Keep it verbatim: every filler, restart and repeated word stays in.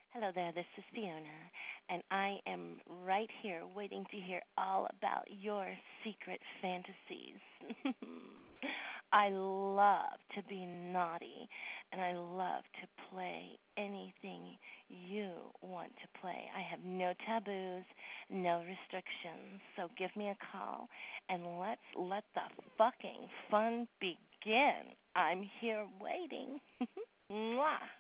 Hello there, this is Fiona, and I am right here waiting to hear all about your secret fantasies. I love to be naughty, and I love to play anything you want to play. I have no taboos, no restrictions, so give me a call, and let's let the fucking fun begin. I'm here waiting. Mwah.